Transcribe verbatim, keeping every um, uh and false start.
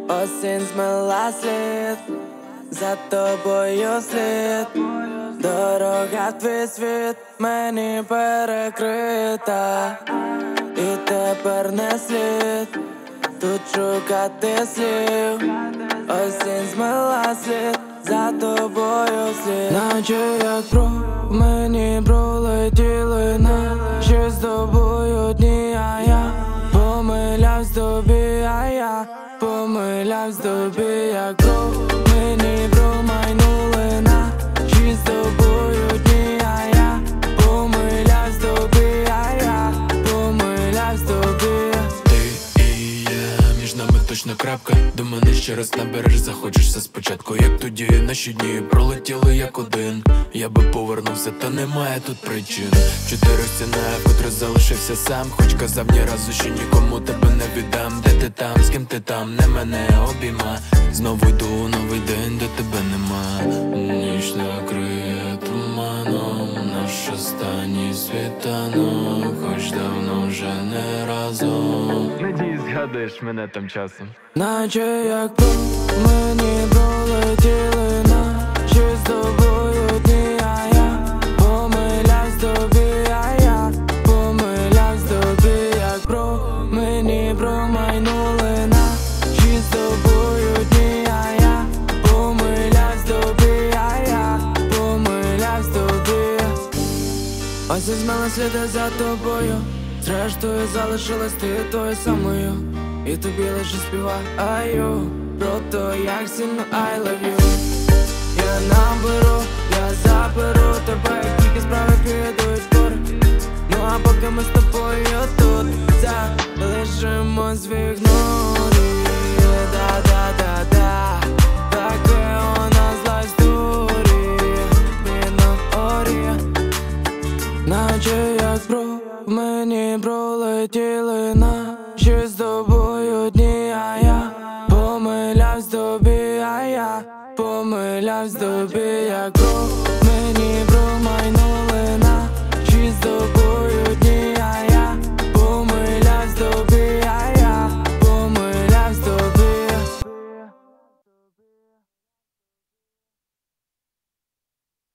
Осінь змила слід, за тобою слід. Дорога в твій світ мені перекрита, і тепер не слід тут шукати слів. Осінь змила слід, за тобою слід. Наче як про мені пролетіли наші з тобою дні, а я помилявсь тобі, а я помилявсь тобі, як про мені промайнули наші з тобою дні, а я помилявсь тобі, а я помилявсь тобі. Ти і я, між нами точно крапка. До мене ще раз набереш, захочешся спочатку. Як тоді наші дні пролетіли як один. Я би повернувся, та немає тут причин. Чотири стіни, вкотре залишився сам. Хоч казав ні разу, що нікому тебе не віддам. Де ти там, з ким ти там, не мене обійма. Знову йду у новий день, де тебе нема. Ніч накриє туманом наш останній світанок, хоч давно вже не разом. Надіюсь, згадуєш мене тим часом. Наче як про мені пролетіли наші з тобою дні, а я помилявсь тобі, а я помилявсь тобі, як про мені промайнули наші з тобою дні, а я помилявсь тобі, а я помилявсь тобі. Ось і змила сліди за тобою, зрештою залишилась ти тою самою, і тобі лише співаю про то, як сильно I love you. Я наберу, я заберу тебе, як тільки справи підуть вгору. Ну а поки ми з тобою тут залишимось в ігнорі. Да-да-да-да, таке у нас life story. Ми на горі, наче як про мені пролетіли наші з тобою дні, а я помилявсь тобі, а я помилявсь тобі, як